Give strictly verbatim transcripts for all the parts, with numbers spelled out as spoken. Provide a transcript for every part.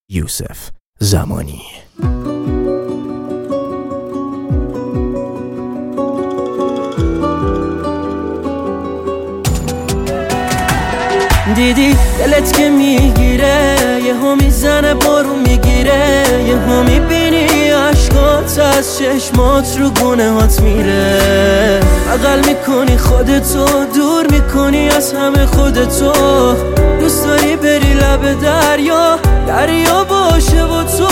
یوسف زمانی. دیدی دلت که میگیره، یه ها میزنه بارون میگیره، یه ها میبینی عشقات از چشمات رو گونه هات میره. بغل میکنی خودتو، دور میکنی از همه خودتو، دوست داری بری لب دریا، دریا باشه با تو.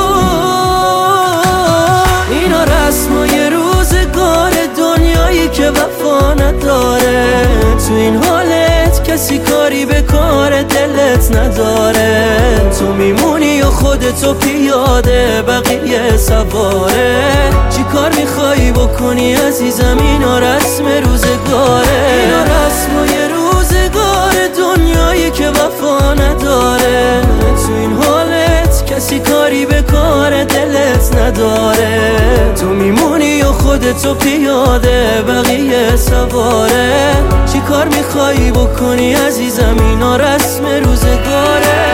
اینا رسمای روزگار دنیایی که وفا نداره، تو این حالت کسی کاری به کار دلت نداره. تو میمونی و خودتو پیاده، بقیه سواره. چی کار میخوایی بکنی عزیزم؟ اینا رسم روزگاره، اینا رسمای روزگار دنیایی که وفا نداره. تو این حالت کسی کاری به کار دلت نداره. تو میمونی و خودتو پیاده، بقیه سواره. چی کار میخوایی بکنی عزیزم؟ اینا رسم روزگاره.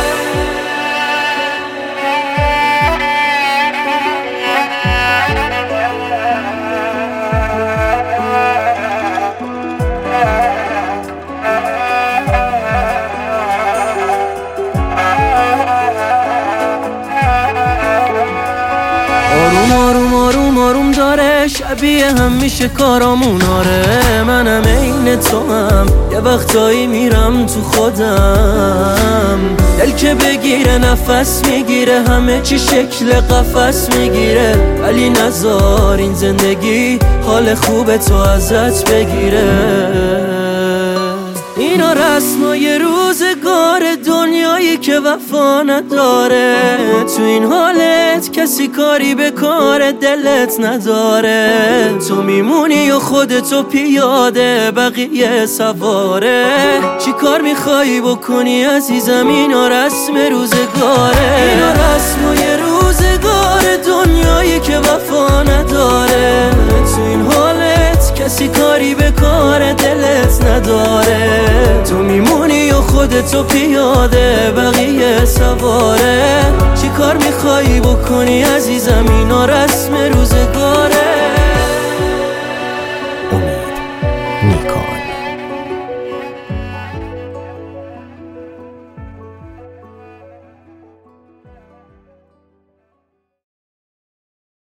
آروم آروم آروم آروم داره، شبیه هم میشه کارامون. آره منم عین تو هم، یه وقتایی میرم تو خودم. دل که بگیره نفس میگیره، همه چی شکل قفس میگیره. ولی نذار این زندگی حال خوب تو ازت بگیره. اینا رسمای روزگار دنیایی که وفا نداره. تو این حالت کسی کاری به کار دلت نداره. تو میمونی و خودتو پیاده، بقیه سواره. چی کار میخوایی بکنی عزیزم؟ اینا رسم روزگاره، اینا رسمای روزگار دنیایی که وفا نداره. تو این حالت کسی کاری به کار دلت نداره. تو میمونی و خودتو پیاده، بقیه سواره. چی کار میخوایی بکنی عزیزم؟ اینا رسم روزگاره. امید نیکان.